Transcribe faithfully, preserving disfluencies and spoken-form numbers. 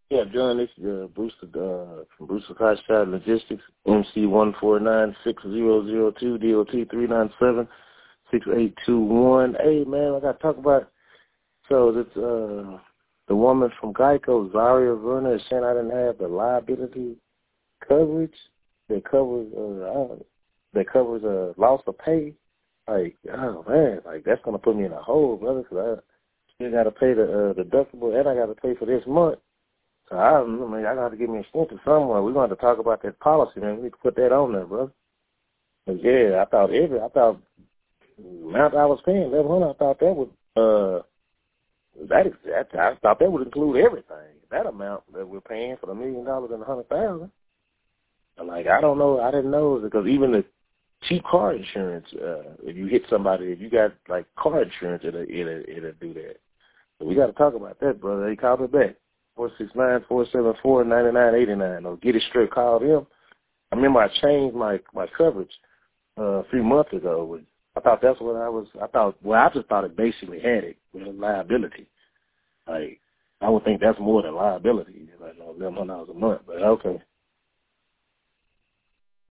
Yeah, John, this is uh, Bruce uh, from Bruce Carshot Logistics, M C one four nine six zero zero two, D O T three nine seven six eight two one. Hey, man, I got to talk about, so that's uh, the woman from Geico, Zaria Verner, is saying I didn't have the liability coverage that covers uh, that covers a uh, loss of pay. Like, oh, man, like, that's going to put me in a hole, brother, because I still got to pay the uh, deductible and I got to pay for this month. So I don't know, man, I got to give me a incentive somewhere. We're going to talk about that policy, man. We need to put that on there, brother. But yeah, I thought every, I thought the amount I was paying, eleven hundred, I thought that would, uh, that, is, that, I thought that would include everything. That amount that we're paying for the million dollars and a hundred thousand. Like, I don't know, I didn't know, because even the cheap car insurance, uh, if you hit somebody, if you got, like, car insurance, it'll, it'll, it'll do that. So we got to talk about that, brother. He called me back. four six nine, four seven four, nine nine eight nine. Or get it straight, call him. I remember I changed my, my coverage uh, a few months ago. I thought that's what I was, I thought, well, I just thought it basically had it with liability. Like, I would think that's more than liability. Like, eleven hundred dollars a month, but okay.